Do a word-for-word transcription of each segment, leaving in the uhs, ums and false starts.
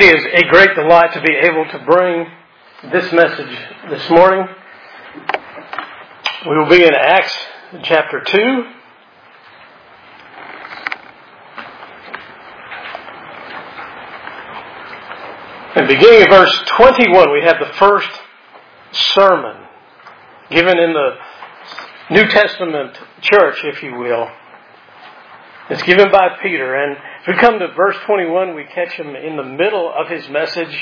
is a great delight to be able to bring this message this morning. We will be in Acts chapter two. And beginning at verse twenty-one, we have the first sermon given in the New Testament church, if you will. It's given by Peter. And if we come to verse twenty-one, we catch him in the middle of his message.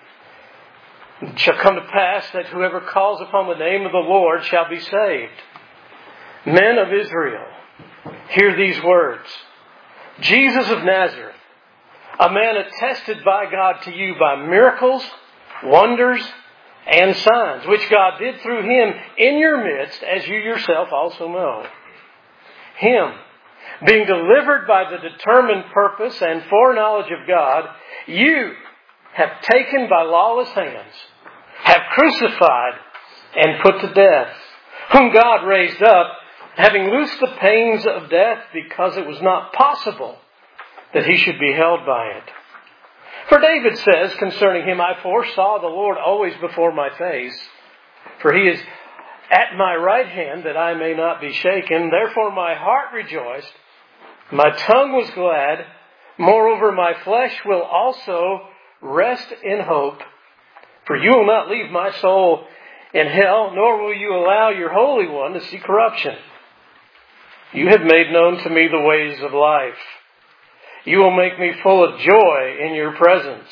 It shall come to pass that whoever calls upon the name of the Lord shall be saved. Men of Israel, hear these words. Jesus of Nazareth, a man attested by God to you by miracles, wonders, and signs, which God did through him in your midst, as you yourself also know. Him, being delivered by the determined purpose and foreknowledge of God, you have taken by lawless hands, have crucified and put to death, whom God raised up, having loosed the pains of death, because it was not possible that he should be held by it. For David says concerning him, I foresaw the Lord always before my face, for he is at my right hand that I may not be shaken. Therefore my heart rejoiced, my tongue was glad. Moreover, my flesh will also rest in hope. For you will not leave my soul in hell, nor will you allow your Holy One to see corruption. You have made known to me the ways of life. You will make me full of joy in your presence.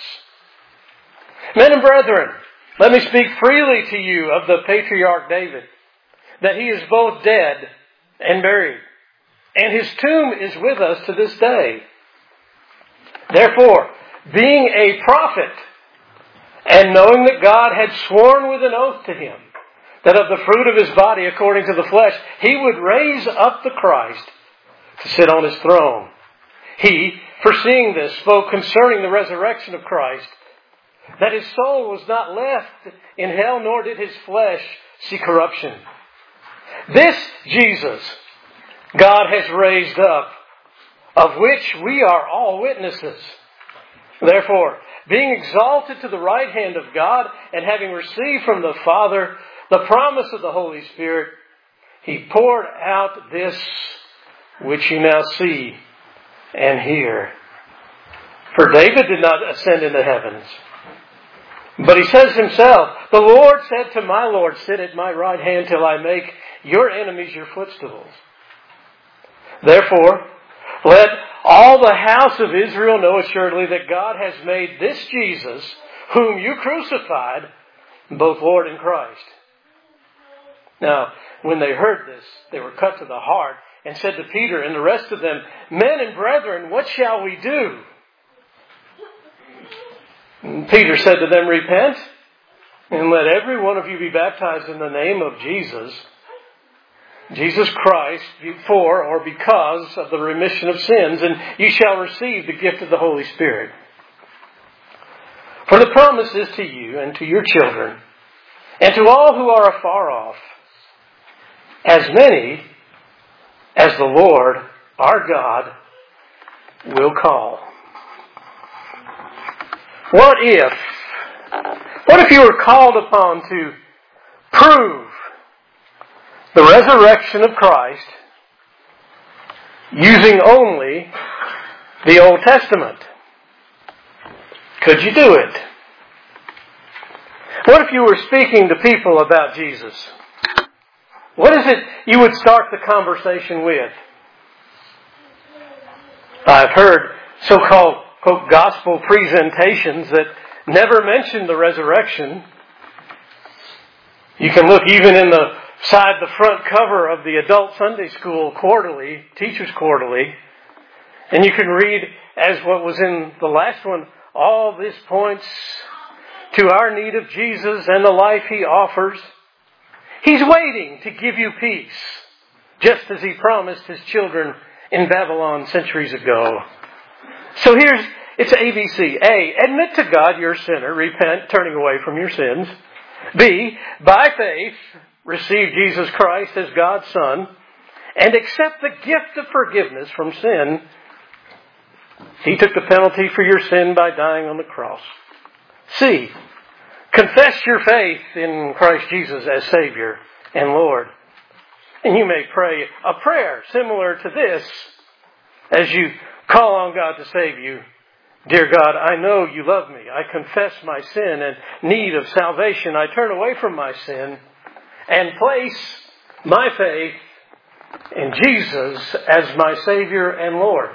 Men and brethren, let me speak freely to you of the patriarch David, that he is both dead and buried, and his tomb is with us to this day. Therefore, being a prophet, and knowing that God had sworn with an oath to him, that of the fruit of his body according to the flesh, he would raise up the Christ to sit on his throne. He, foreseeing this, spoke concerning the resurrection of Christ, that his soul was not left in hell, nor did his flesh see corruption. This Jesus God has raised up, of which we are all witnesses. Therefore, being exalted to the right hand of God, and having received from the Father the promise of the Holy Spirit, he poured out this which you now see and hear. For David did not ascend into heavens, but he says himself, the Lord said to my Lord, sit at my right hand till I make your enemies your footstools. Therefore, let all the house of Israel know assuredly that God has made this Jesus, whom you crucified, both Lord and Christ. Now, when they heard this, they were cut to the heart, and said to Peter and the rest of them, Men and brethren, what shall we do? And Peter said to them, Repent, and let every one of you be baptized in the name of Jesus, Jesus Christ, for or because of the remission of sins, and you shall receive the gift of the Holy Spirit. For the promise is to you and to your children, and to all who are afar off, as many as the Lord our God will call. What if, what if you were called upon to prove the resurrection of Christ using only the Old Testament? Could you do it? What if you were speaking to people about Jesus? What is it you would start the conversation with? I've heard so-called, quote, gospel presentations that never mention the resurrection. You can look even in the side, the front cover of the Adult Sunday School Quarterly, Teacher's Quarterly, and you can read, as what was in the last one, all this points to our need of Jesus and the life he offers. He's waiting to give you peace, just as he promised his children in Babylon centuries ago. So here's, it's A B C. A, admit to God you're a sinner, repent, turning away from your sins. B, by faith, receive Jesus Christ as God's Son, and accept the gift of forgiveness from sin. He took the penalty for your sin by dying on the cross. C, confess your faith in Christ Jesus as Savior and Lord. And you may pray a prayer similar to this as you call on God to save you. Dear God, I know you love me. I confess my sin and need of salvation. I turn away from my sin and place my faith in Jesus as my Savior and Lord.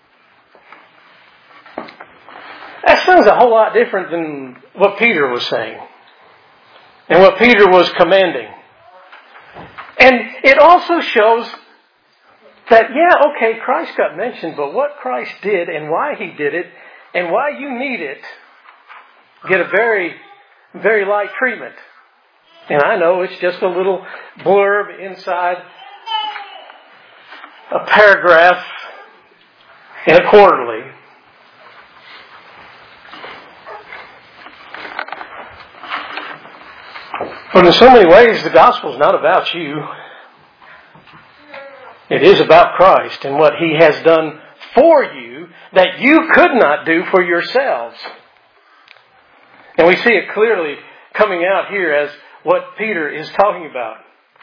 That sounds a whole lot different than what Peter was saying and what Peter was commanding. And it also shows that, yeah, okay, Christ got mentioned, but what Christ did and why He did it and why you need it get a very, very light treatment. And I know it's just a little blurb inside a paragraph in a quarterly. But in so many ways, the gospel is not about you. It is about Christ and what He has done for you that you could not do for yourselves. And we see it clearly coming out here as what Peter is talking about.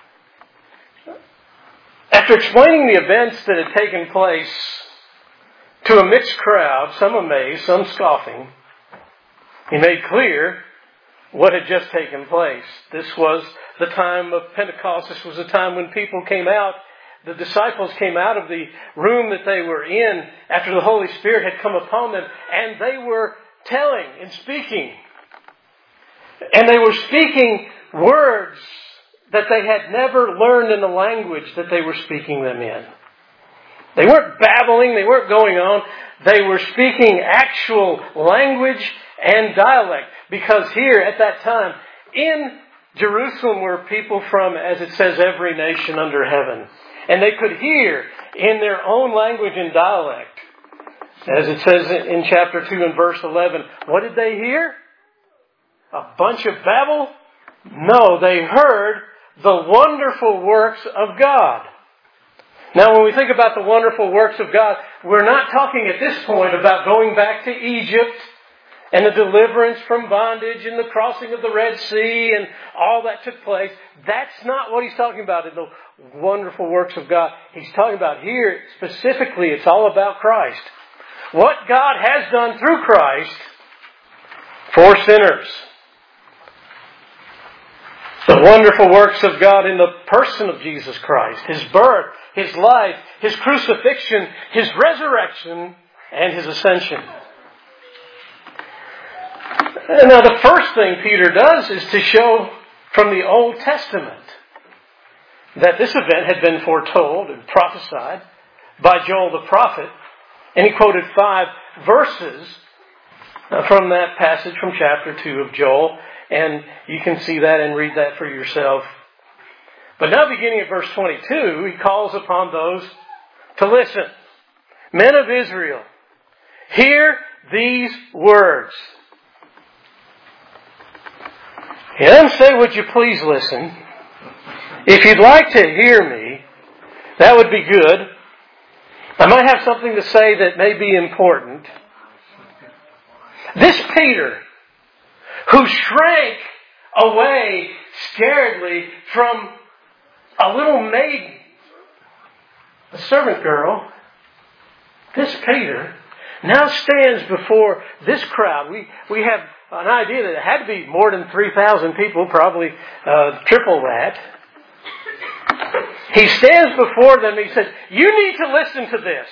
After explaining the events that had taken place to a mixed crowd, some amazed, some scoffing, he made clear what had just taken place. This was the time of Pentecost. This was the time when people came out. The disciples came out of the room that they were in after the Holy Spirit had come upon them, and they were telling and speaking. And they were speaking words that they had never learned in the language that they were speaking them in. They weren't babbling, they weren't going on. They were speaking actual language and dialect. Because here at that time, in Jerusalem were people from, as it says, every nation under heaven. And they could hear in their own language and dialect. As it says in chapter two and verse eleven, what did they hear? A bunch of babble? No, they heard the wonderful works of God. Now, when we think about the wonderful works of God, we're not talking at this point about going back to Egypt and the deliverance from bondage and the crossing of the Red Sea and all that took place. That's not what he's talking about in the wonderful works of God. He's talking about here, specifically, it's all about Christ. What God has done through Christ for sinners. The wonderful works of God in the person of Jesus Christ. His birth, His life, His crucifixion, His resurrection, and His ascension. Now, the first thing Peter does is to show from the Old Testament that this event had been foretold and prophesied by Joel the prophet. And he quoted five verses from that passage from chapter two of Joel. And you can see that and read that for yourself. But now beginning at verse twenty-two, he calls upon those to listen. Men of Israel, hear these words. He doesn't say, would you please listen? If you'd like to hear me, that would be good. I might have something to say that may be important. This Peter, who shrank away scaredly from a little maiden, a servant girl, this Peter now stands before this crowd. We we have an idea that it had to be more than three thousand people, probably uh, triple that. He stands before them and he says, you need to listen to this.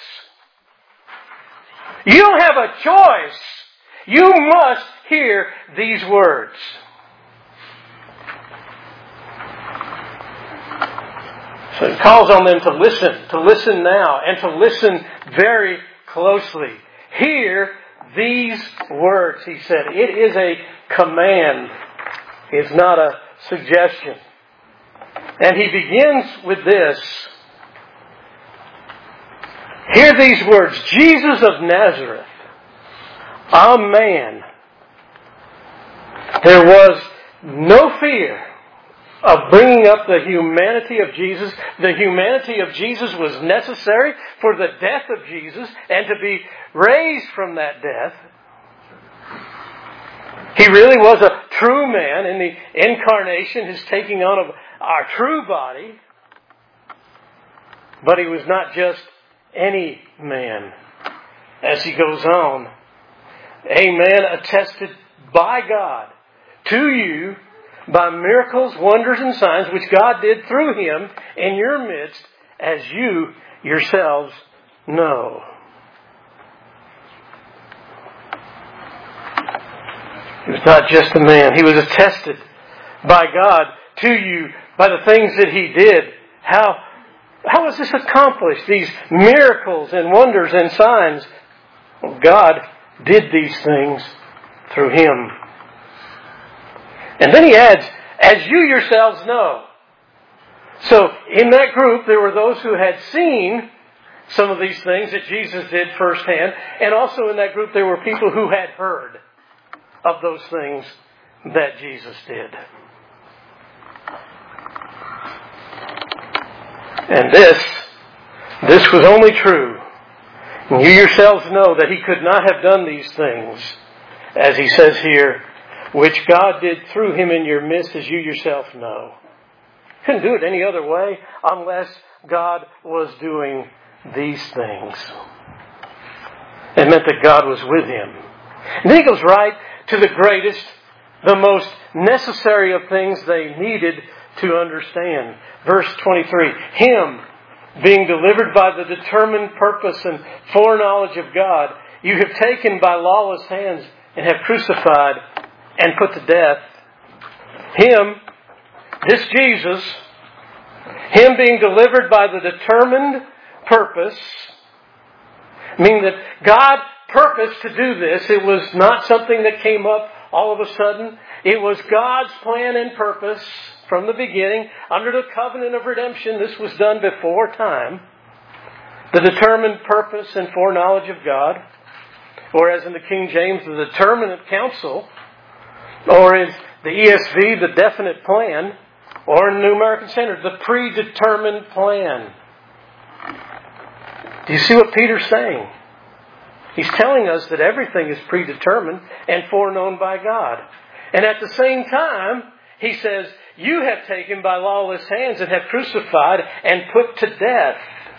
You don't have a choice. You must hear these words. So he calls on them to listen, to listen now, and to listen very closely. Hear these words, he said. It is a command. It's not a suggestion. And he begins with this. Hear these words. Jesus of Nazareth, a man. There was no fear of bringing up the humanity of Jesus. The humanity of Jesus was necessary for the death of Jesus and to be raised from that death. He really was a true man in the incarnation, his taking on of our true body. But he was not just any man. As he goes on, a man attested by God to you by miracles, wonders, and signs which God did through him in your midst, as you yourselves know. He was not just a man. He was attested by God to you by the things that he did. How, how was this accomplished? These miracles and wonders and signs. Well, God did these things through him. And then he adds, as you yourselves know. So in that group, there were those who had seen some of these things that Jesus did firsthand. And also in that group, there were people who had heard of those things that Jesus did. And this, this was only true. And you yourselves know that he could not have done these things, as he says here, which God did through him in your midst, as you yourself know. Couldn't do it any other way unless God was doing these things. It meant that God was with him. And then he goes right to the greatest, the most necessary of things they needed to understand. Verse twenty-three, him being delivered by the determined purpose and foreknowledge of God, you have taken by lawless hands and have crucified and put to death. Him, this Jesus, him being delivered by the determined purpose, meaning that God purposed to do this. It was not something that came up all of a sudden. It was God's plan and purpose from the beginning. Under the covenant of redemption, this was done before time. The determined purpose and foreknowledge of God. Or as in the King James, the determinate counsel. Or in the E S V, the definite plan. Or in the New American Standard, the predetermined plan. Do you see what Peter's saying? He's telling us that everything is predetermined and foreknown by God. And at the same time, he says, you have taken by lawless hands and have crucified and put to death.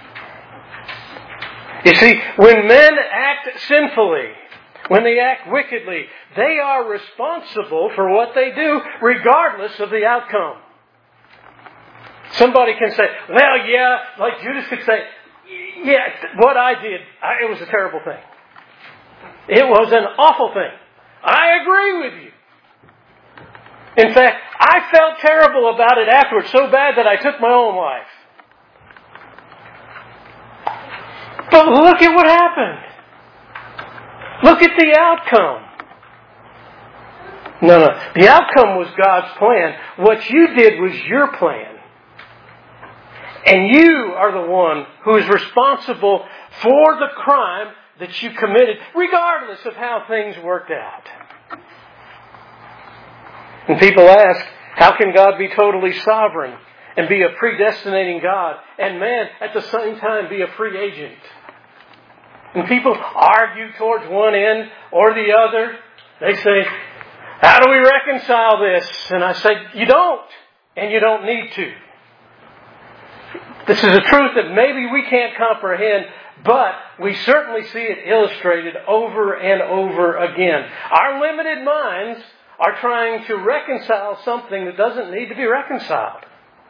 You see, when men act sinfully, when they act wickedly, they are responsible for what they do regardless of the outcome. Somebody can say, well, yeah, like Judas could say, yeah, what I did, I, it was a terrible thing. It was an awful thing. I agree with you. In fact, I felt terrible about it afterwards, so bad that I took my own life. But look at what happened. Look at the outcome. No, no. The outcome was God's plan. What you did was your plan. And you are the one who is responsible for the crime that you committed, regardless of how things worked out. And people ask, how can God be totally sovereign and be a predestinating God, and man, at the same time, be a free agent? And people argue towards one end or the other. They say, how do we reconcile this? And I say, you don't, and you don't need to. This is a truth that maybe we can't comprehend, but we certainly see it illustrated over and over again. Our limited minds are trying to reconcile something that doesn't need to be reconciled.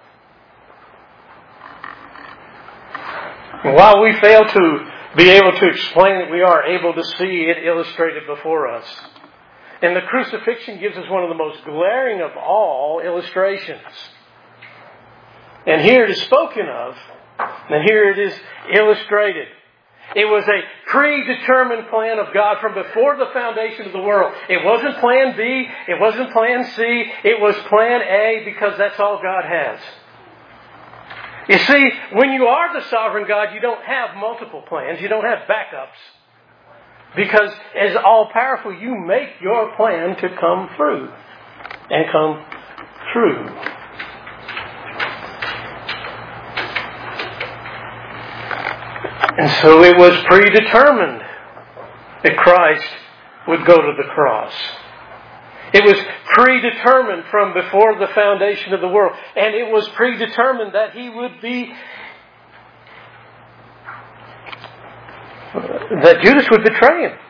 And while we fail to be able to explain it, we are able to see it illustrated before us. And the crucifixion gives us one of the most glaring of all illustrations. And here it is spoken of, and here it is illustrated. It was a predetermined plan of God from before the foundation of the world. It wasn't plan B. It wasn't plan C. It was plan A, because that's all God has. You see, when you are the sovereign God, you don't have multiple plans. You don't have backups. Because as all-powerful, you make your plan to come through and come true. And so it was predetermined that Christ would go to the cross. It was predetermined from before the foundation of the world. And it was predetermined that He would be, that Judas would betray Him.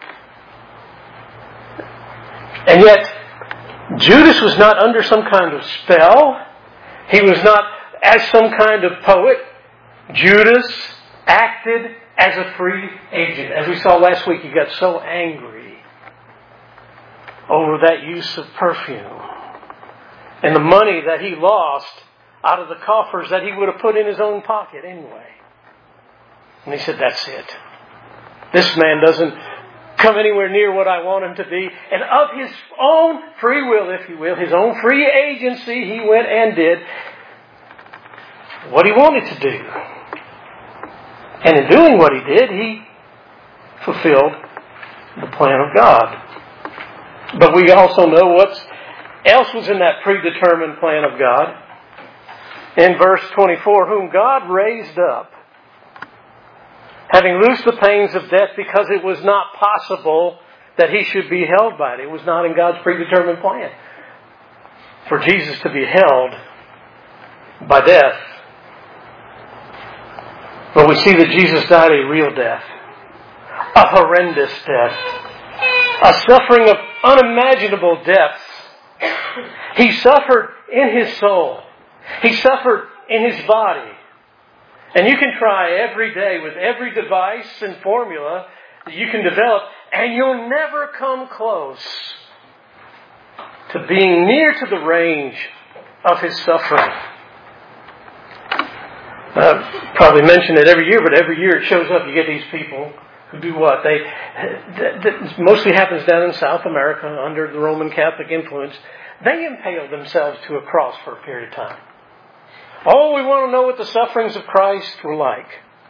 And yet, Judas was not under some kind of spell. He was not as some kind of poet. Judas acted as a free agent. As we saw last week, he got so angry over that use of perfume and the money that he lost out of the coffers that he would have put in his own pocket anyway. And he said, that's it. This man doesn't come anywhere near what I want him to be. And of his own free will, if you will, his own free agency, he went and did what he wanted to do. And in doing what he did, he fulfilled the plan of God. But we also know what else was in that predetermined plan of God. In verse twenty-four, whom God raised up, having loosed the pains of death, because it was not possible that he should be held by it. It was not in God's predetermined plan for Jesus to be held by death. But we see that Jesus died a real death, a horrendous death, a suffering of unimaginable depths. He suffered in His soul. He suffered in His body. And you can try every day with every device and formula that you can develop, and you'll never come close to being near to the range of His suffering. I probably mention it every year, but every year it shows up. You get these people who do what? They that, that mostly happens down in South America under the Roman Catholic influence. They impale themselves to a cross for a period of time. Oh, we want to know what the sufferings of Christ were like.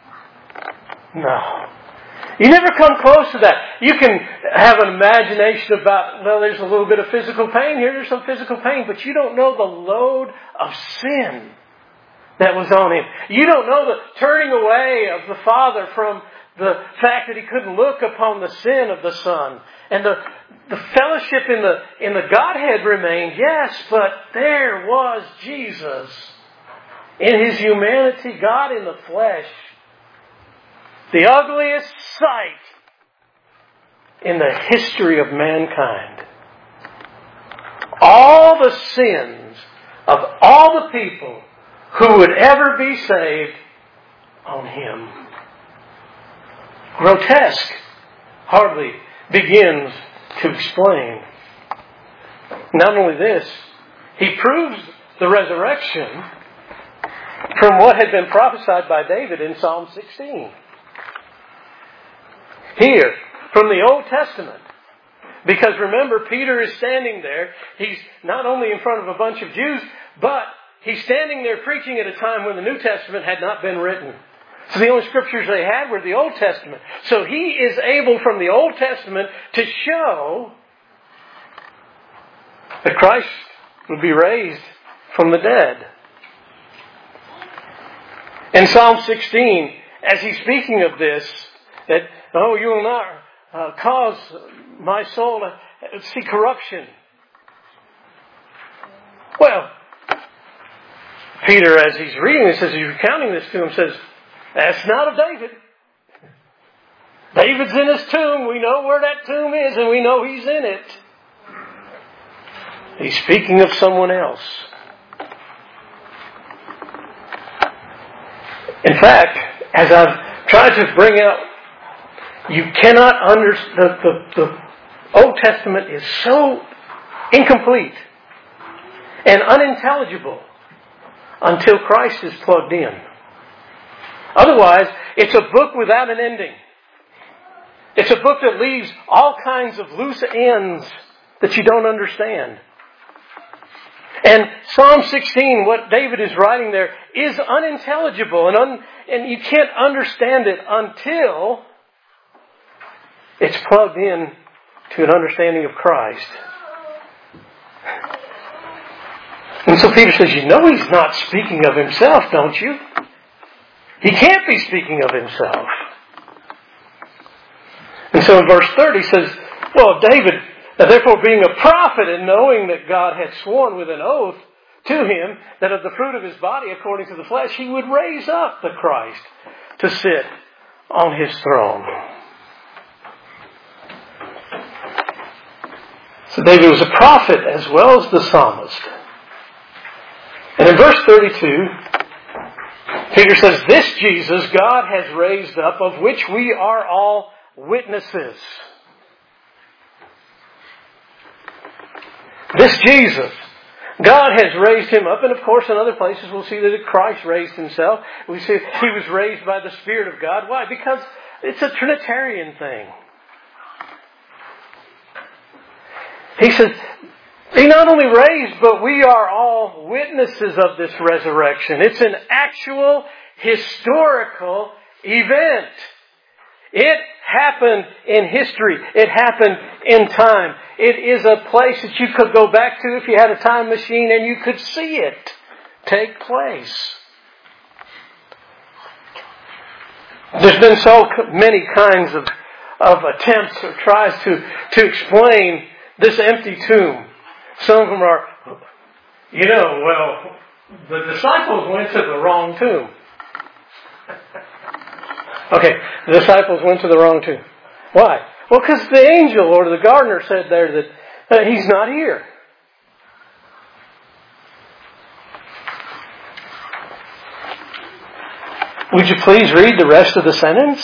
No. You never come close to that. You can have an imagination about, well, there's a little bit of physical pain here, there's some physical pain, but you don't know the load of sin that was on Him. You don't know the turning away of the Father from the fact that He couldn't look upon the sin of the Son. And the, the fellowship in the, in the Godhead remained, yes, but there was Jesus in His humanity, God in the flesh. The ugliest sight in the history of mankind. All the sins of all the people who would ever be saved on Him. Grotesque hardly begins to explain. Not only this, He proves the resurrection from what had been prophesied by David in Psalm sixteen. Here, from the Old Testament. Because remember, Peter is standing there. He's not only in front of a bunch of Jews, but he's standing there preaching at a time when the New Testament had not been written. So the only scriptures they had were the Old Testament. So he is able from the Old Testament to show that Christ would be raised from the dead. In Psalm sixteen, as he's speaking of this, that, oh, you will not uh, cause my soul to see corruption. Well, Peter, as he's reading this, as he's recounting this to him, says, that's not of David. David's in his tomb. We know where that tomb is, and we know he's in it. He's speaking of someone else. In fact, as I've tried to bring out, you cannot understand, the, the, the Old Testament is so incomplete and unintelligible until Christ is plugged in. Otherwise, it's a book without an ending. It's a book that leaves all kinds of loose ends that you don't understand. And Psalm sixteen, what David is writing there, is unintelligible and, un, and you can't understand it until it's plugged in to an understanding of Christ. And so Peter says, you know he's not speaking of himself, don't you? He can't be speaking of himself. And so in verse thirty he says, well, David, Now, therefore, being a prophet and knowing that God had sworn with an oath to him that of the fruit of his body, according to the flesh, he would raise up the Christ to sit on his throne. So David was a prophet as well as the psalmist. And in verse thirty-two, Peter says, "This Jesus God has raised up, of which we are all witnesses." This Jesus, God has raised him up. And of course, in other places, we'll see that Christ raised himself. We see he was raised by the Spirit of God. Why? Because it's a Trinitarian thing. He says, he not only raised, but we are all witnesses of this resurrection. It's an actual historical event. It happened in history. It happened in time. It is a place that you could go back to if you had a time machine and you could see it take place. There's been so many kinds of, of attempts or tries to, to explain this empty tomb. Some of them are, you know, well, the disciples went to the wrong tomb. Okay, the disciples went to the wrong tomb. Why? Well, because the angel or the gardener said there that uh, he's not here. Would you please read the rest of the sentence?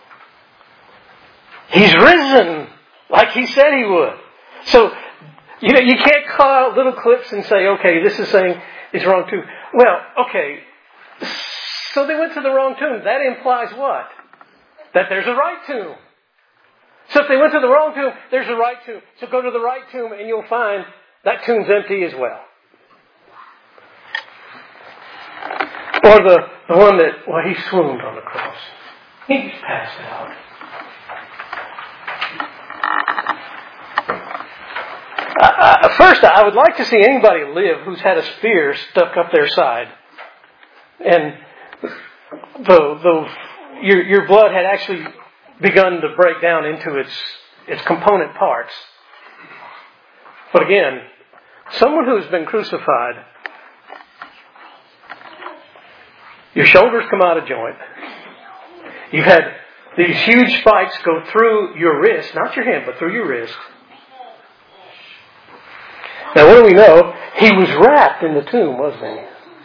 He's risen like he said he would. So, you know, you can't call out little clips and say, okay, this is saying it's wrong tomb. Well, okay, so they went to the wrong tomb. That implies what? That there's a right tomb. So if they went to the wrong tomb, there's a right tomb. So go to the right tomb and you'll find that tomb's empty as well. Or the, the one that, well, he swooned on the cross. He just passed out. Uh, first, I would like to see anybody live who's had a spear stuck up their side. And the, the, your, your blood had actually begun to break down into its, its component parts. But again, someone who's been crucified, your shoulders come out of joint. You've had these huge spikes go through your wrist, not your hand, but through your wrist. Now, what do we know? He was wrapped in the tomb, wasn't he?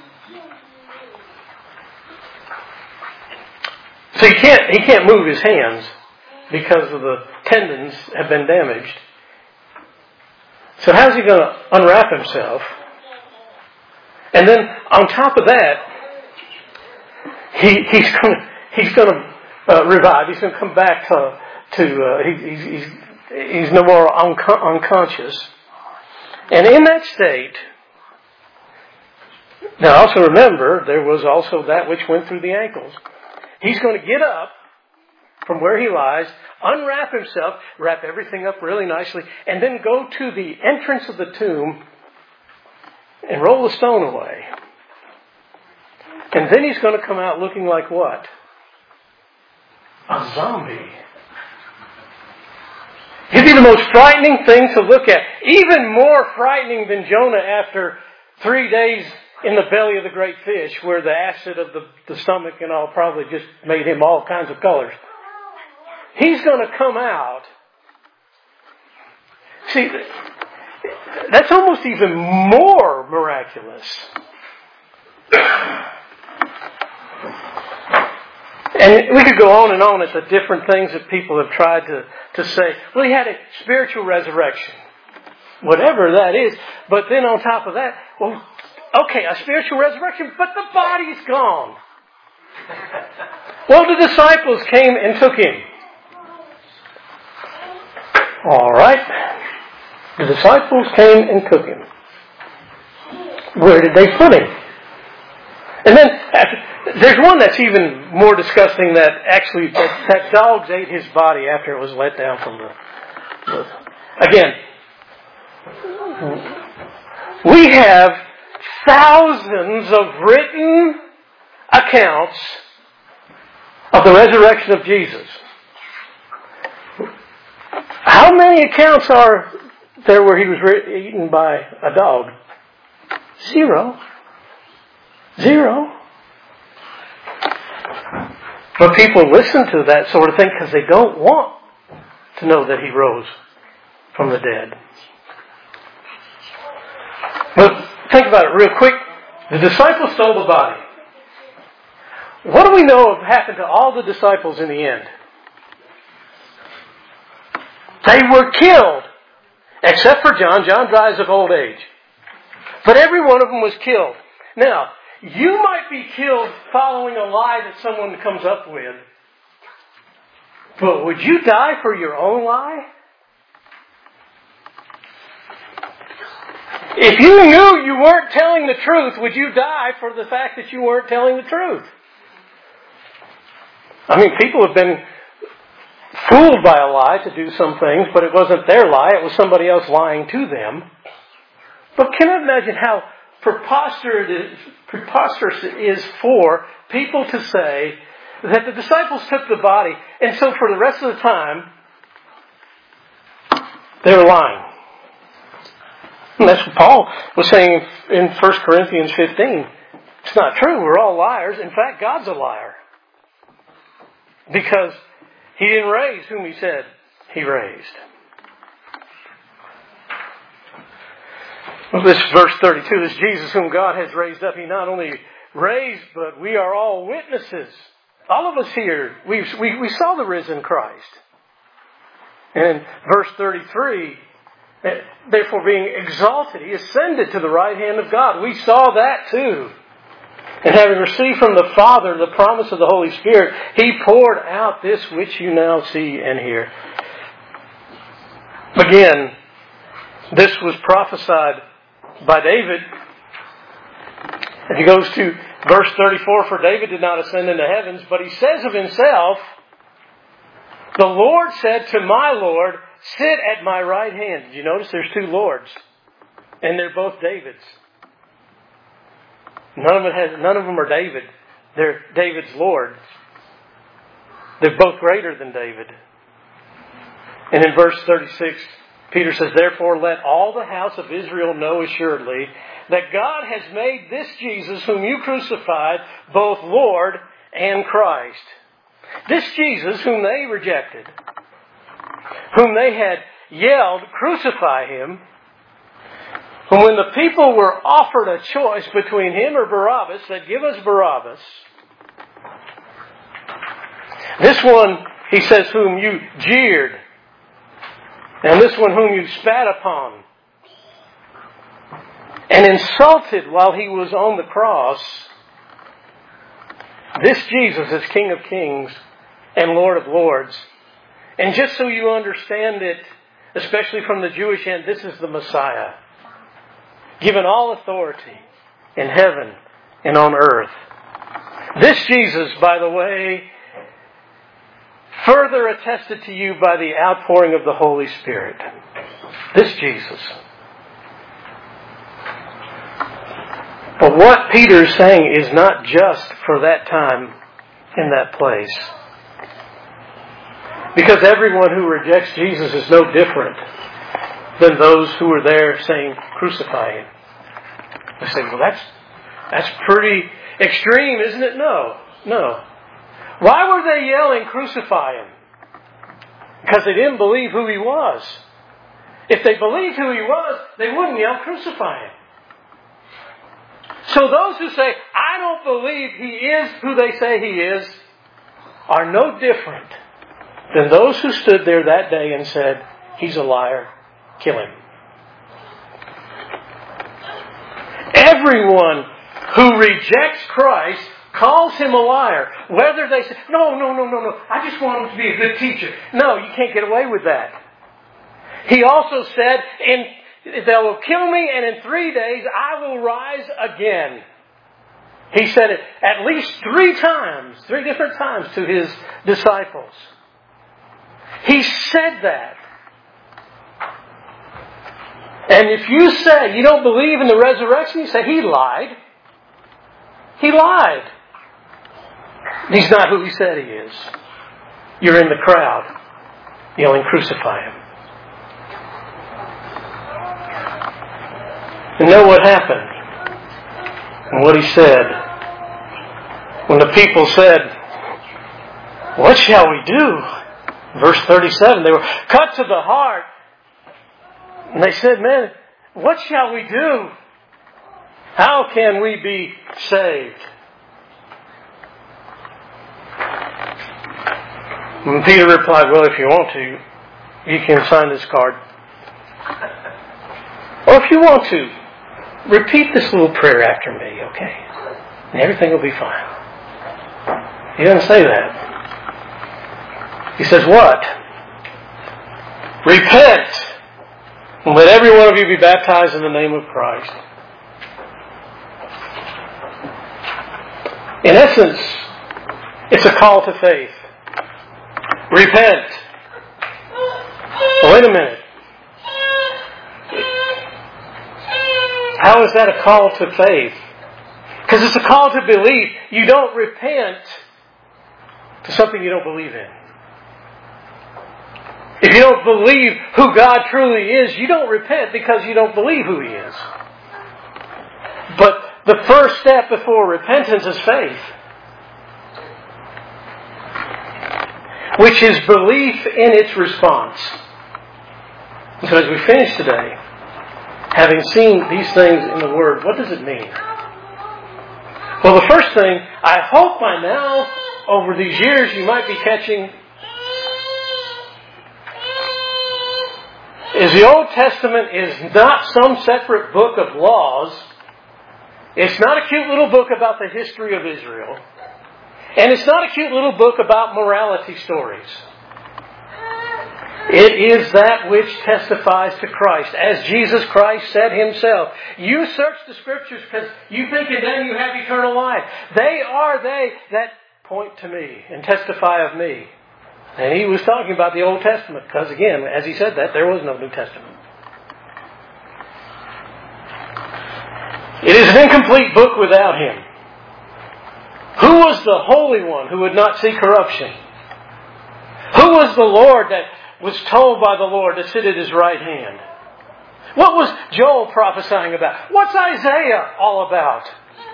So he can't, he can't move his hands because of the tendons have been damaged. So how's he going to unwrap himself? And then on top of that, he, he's going to, he's going to uh, revive. He's going to come back to, to uh, he, he's, he's, he's no more unco- unconscious. And in that state, now also remember, there was also that which went through the ankles. He's going to get up from where he lies, unwrap himself, wrap everything up really nicely, and then go to the entrance of the tomb and roll the stone away. And then he's going to come out looking like what? A zombie. It'd be the most frightening thing to look at. Even more frightening than Jonah after three days in the belly of the great fish, where the acid of the, the stomach and all probably just made him all kinds of colors. He's going to come out. See, that's almost even more miraculous. And we could go on and on at the different things that people have tried to, to say. Well, he had a spiritual resurrection. Whatever that is. But then on top of that, well, okay, a spiritual resurrection, but the body's gone. Well, the disciples came and took him. All right. The disciples came and took him. Where did they put him? And then there's one that's even more disgusting, that actually that, that dogs ate his body after it was let down from the, the... Again, we have thousands of written accounts of the resurrection of Jesus. How many accounts are there where he was re- eaten by a dog? Zero. Zero. But people listen to that sort of thing because they don't want to know that he rose from the dead. But think about it real quick. The disciples stole the body. What do we know happened to all the disciples in the end? They were killed. Except for John. John dies of old age. But every one of them was killed. Now, you might be killed following a lie that someone comes up with. But would you die for your own lie? If you knew you weren't telling the truth, would you die for the fact that you weren't telling the truth? I mean, people have been fooled by a lie to do some things, but it wasn't their lie. It was somebody else lying to them. But can I imagine how preposterous it is for people to say that the disciples took the body, and so for the rest of the time, they were lying. And that's what Paul was saying in First Corinthians fifteen. It's not true. We're all liars. In fact, God's a liar. Because He didn't raise whom He said He raised. Well, this verse thirty-two, this Jesus whom God has raised up, He not only raised, but we are all witnesses. All of us here, we we, we saw the risen Christ. And in verse thirty-three, therefore being exalted, He ascended to the right hand of God. We saw that too. And having received from the Father the promise of the Holy Spirit, He poured out this which you now see and hear. Again, this was prophesied by David. If he goes to verse thirty-four, for David did not ascend into heavens, but he says of himself, the Lord said to my Lord, sit at my right hand. Did you notice there's two Lords? And they're both David's. None of, it has, none of them are David. They're David's Lord. They're both greater than David. And in verse thirty-six, Peter says, therefore let all the house of Israel know assuredly that God has made this Jesus whom you crucified both Lord and Christ. This Jesus whom they rejected, whom they had yelled, crucify Him, and when the people were offered a choice between Him or Barabbas, said, give us Barabbas. This one, he says, whom you jeered, and this one whom you spat upon and insulted while He was on the cross, this Jesus is King of Kings and Lord of Lords. And just so you understand it, especially from the Jewish end, this is the Messiah, given all authority in heaven and on earth. This Jesus, by the way, further attested to you by the outpouring of the Holy Spirit. This Jesus. But what Peter is saying is not just for that time in that place. Because everyone who rejects Jesus is no different than those who were there saying, crucify Him. They say, well, that's, that's pretty extreme, isn't it? No, no. Why were they yelling, crucify Him? Because they didn't believe who He was. If they believed who He was, they wouldn't yell, crucify Him. So those who say, I don't believe He is who they say He is, are no different than those who stood there that day and said, He's a liar, kill Him. Everyone who rejects Christ calls Him a liar. Whether they say, no, no, no, no, no, I just want Him to be a good teacher. No, you can't get away with that. He also said, in, they will kill me and in three days I will rise again. He said it at least three times, three different times to His disciples. He said that. And if you say you don't believe in the resurrection, you say, He lied. He lied. He's not who He said He is. You're in the crowd yelling, crucify Him. And know what happened and what he said. When the people said, "What shall we do?" Verse thirty-seven, they were cut to the heart. And they said, "Man, what shall we do? How can we be saved?" And Peter replied, "Well, if you want to, you can sign this card. Or if you want to, repeat this little prayer after me, okay? And everything will be fine." He doesn't say that. He says what? "Repent, and let every one of you be baptized in the name of Christ." In essence, it's a call to faith. Repent. Wait a minute. How is that a call to faith? Because it's a call to belief. You don't repent to something you don't believe in. If you don't believe who God truly is, you don't repent because you don't believe who He is. But the first step before repentance is faith, which is belief in its response. And so as we finish today, having seen these things in the Word, what does it mean? Well, the first thing, I hope by now, over these years, you might be catching, is the Old Testament is not some separate book of laws. It's not a cute little book about the history of Israel. And it's not a cute little book about morality stories. It is that which testifies to Christ. As Jesus Christ said Himself, "You search the Scriptures because you think in them you have eternal life. They are they that point to me and testify of me." And He was talking about the Old Testament because, again, as He said that, there was no New Testament. It is an incomplete book without Him. Who was the Holy One who would not see corruption? Who was the Lord that was told by the Lord to sit at His right hand? What was Joel prophesying about? What's Isaiah all about?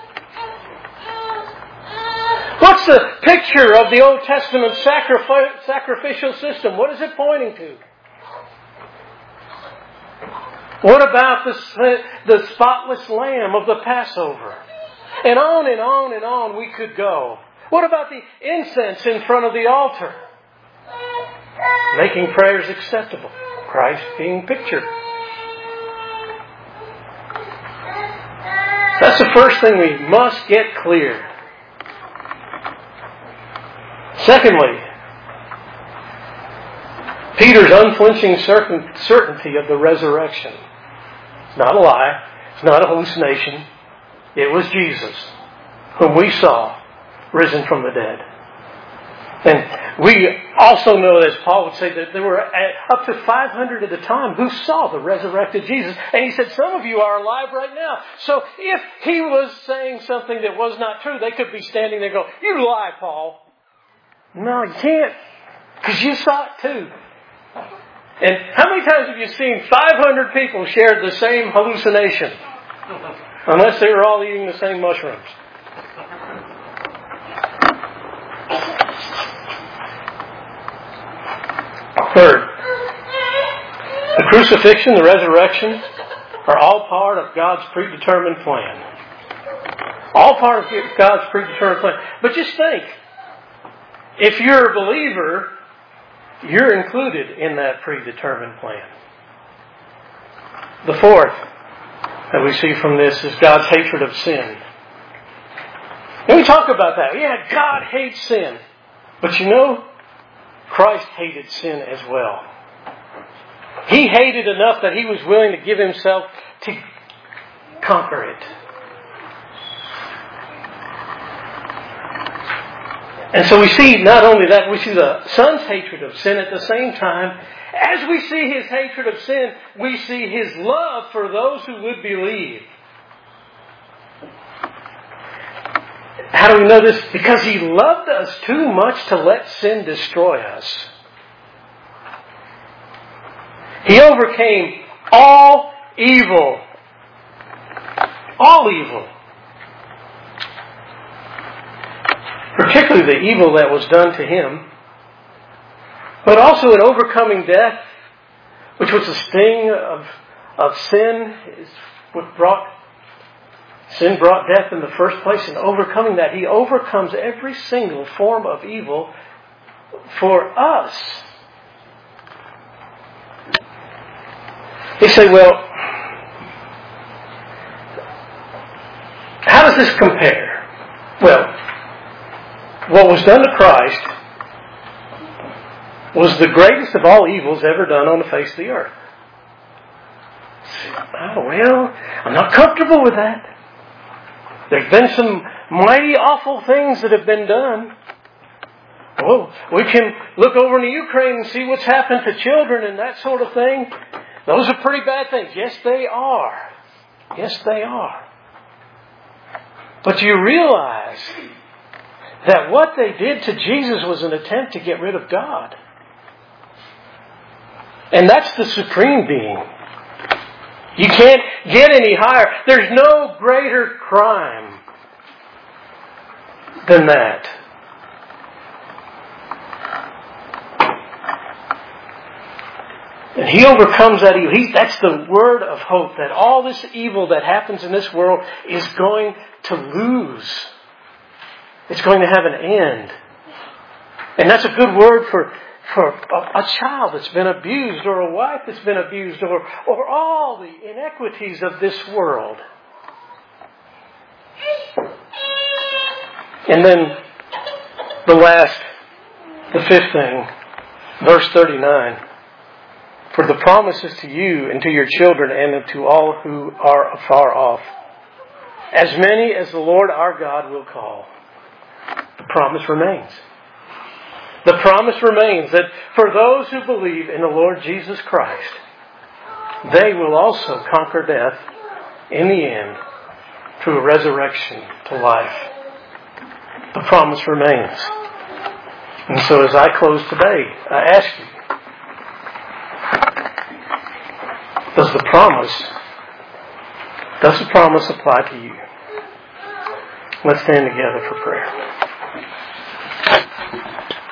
What's the picture of the Old Testament sacrifice, sacrificial system? What is it pointing to? What about the, the spotless lamb of the Passover? And on and on and on we could go. What about the incense in front of the altar? Making prayers acceptable. Christ being pictured. That's the first thing we must get clear. Secondly, Peter's unflinching certainty of the resurrection. It's not a lie. It's not a hallucination. It was Jesus, whom we saw risen from the dead. And we also know, as Paul would say, that there were up to five hundred at a time who saw the resurrected Jesus. And he said, some of you are alive right now. So if he was saying something that was not true, they could be standing there going, "You lie, Paul." No, you can't. Because you saw it too. And how many times have you seen five hundred people share the same hallucination? Unless they were all eating the same mushrooms. Third, the crucifixion, the resurrection are all part of God's predetermined plan. All part of God's predetermined plan. But just think, if you're a believer, you're included in that predetermined plan. The fourth that we see from this is God's hatred of sin. And we talk about that. Yeah, God hates sin. But you know, Christ hated sin as well. He hated enough that He was willing to give Himself to conquer it. And so we see not only that, we see the Son's hatred of sin at the same time. As we see His hatred of sin, we see His love for those who would believe. How do we know this? Because He loved us too much to let sin destroy us. He overcame all evil all evil. Particularly the evil that was done to him. But also in overcoming death, which was the sting of, of sin, is what brought sin brought death in the first place. In overcoming that, He overcomes every single form of evil for us. You say, well, how does this compare? Well, what was done to Christ was the greatest of all evils ever done on the face of the earth. Oh, well, I'm not comfortable with that. There's been some mighty awful things that have been done. Oh, we can look over into Ukraine and see what's happened to children and that sort of thing. Those are pretty bad things. Yes, they are. Yes, they are. But you realize that what they did to Jesus was an attempt to get rid of God. And that's the supreme being. You can't get any higher. There's no greater crime than that. And He overcomes that evil. He, that's the word of hope, that all this evil that happens in this world is going to lose. It's going to have an end. And that's a good word for, for a, a child that's been abused, or a wife that's been abused, or, or all the inequities of this world. And then the last, the fifth thing, verse thirty-nine. For the promise is to you and to your children and to all who are afar off, as many as the Lord our God will call. The promise remains. The promise remains that for those who believe in the Lord Jesus Christ, they will also conquer death in the end through a resurrection to life. The promise remains. And so as I close today, I ask you, Does the promise, does the promise apply to you? Let's stand together for prayer.